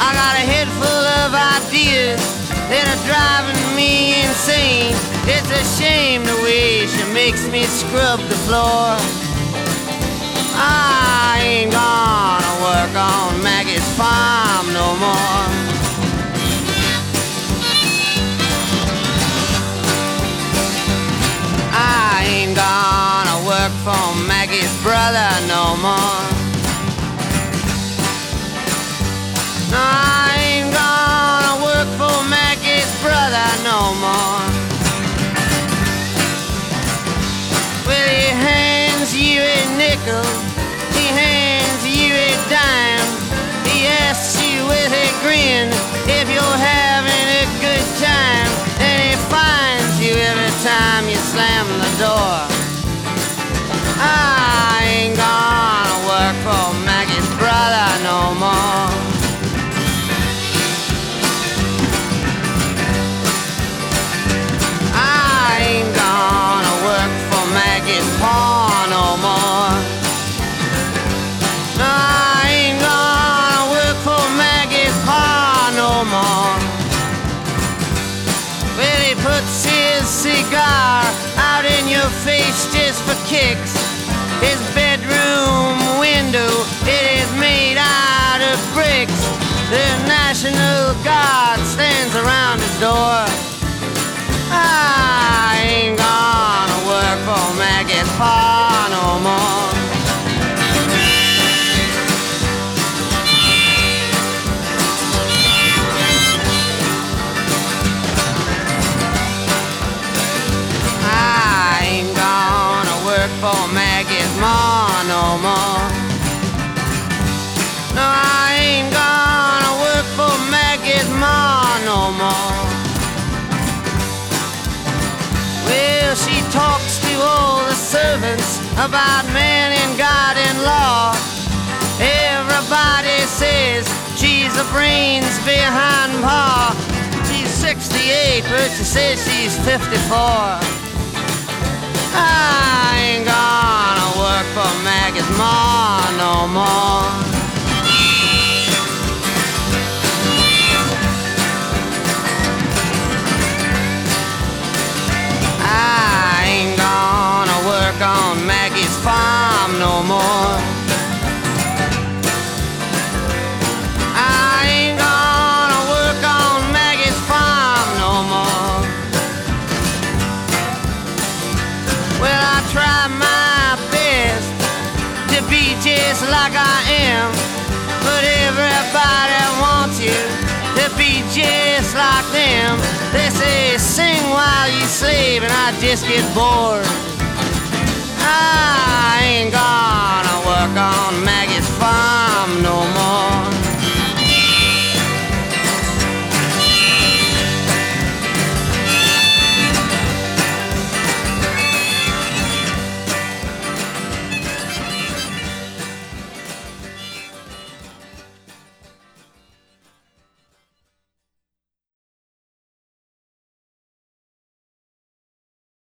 I got a head full of ideas that are driving me insane. It's a shame the way she makes me scrub the floor. I ain't gonna work on Maggie's farm no more. I ain't gonna work for Maggie's brother no more. No, I ain't gonna work for Maggie's brother no more. Well, he hands you a nickel, he hands you a dime, he asks you with a grin if you're having a good time, and he finds you every time you slam the door. I ain't gonna work for Maggie's brother no more. I ain't gonna work for Maggie's pa no more. No, I ain't gonna work for Maggie's pa no more. Well, he puts his cigar out in your face just for kicks. His bedroom window, it is made out of bricks. The National Guard stands around his door. I ain't gonna work for Maggie's pa no more. I ain't gonna work for Maggie's ma no more. No, I ain't gonna work for Maggie's ma no more. Well, she talks to all the servants about man and God and law. Everybody says she's the brains behind pa. She's 68, but she says she's 54. I ain't gonna work for Maggie's ma no more. I ain't gonna work on Maggie's farm no more. I ain't gonna work on Maggie's farm no more. Well, I try my best to be just like I am, but everybody wants you to be just like them. They say sing while you slave, and I just get bored. I ain't gonna work on